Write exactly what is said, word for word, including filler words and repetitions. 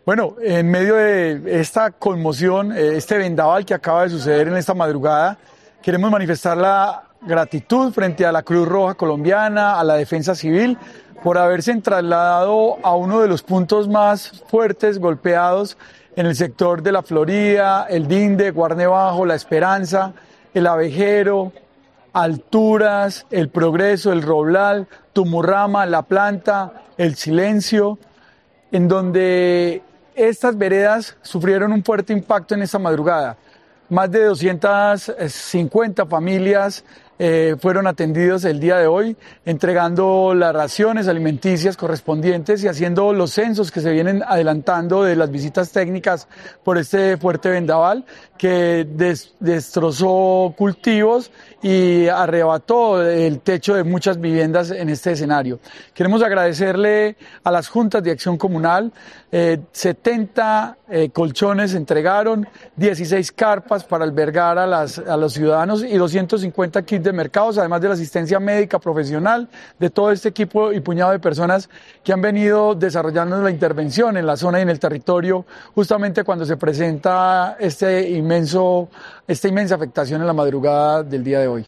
Bueno, en medio de esta conmoción, este vendaval que acaba de suceder en esta madrugada, queremos manifestar la gratitud frente a la Cruz Roja Colombiana, a la Defensa Civil, por haberse trasladado a uno de los puntos más fuertes, golpeados en el sector de la Florida, el Dinde, Guarne Bajo, La Esperanza, el Abejero, Alturas, el Progreso, el Roblal, Tumurrama, La Planta, el Silencio, en donde estas veredas sufrieron un fuerte impacto en esta madrugada. Más de doscientas cincuenta familias eh, fueron atendidos el día de hoy, entregando las raciones alimenticias correspondientes y haciendo los censos que se vienen adelantando de las visitas técnicas por este fuerte vendaval que des, destrozó cultivos y arrebató el techo de muchas viviendas en este escenario. Queremos agradecerle a las juntas de acción comunal, eh, setenta eh, colchones se entregaron, dieciséis carpas para albergar a, las, a los ciudadanos y doscientos cincuenta kits de mercados, además de la asistencia médica profesional de todo este equipo y puñado de personas que han venido desarrollando la intervención en la zona y en el territorio justamente cuando se presenta este inmenso, esta inmensa afectación en la madrugada del día de hoy.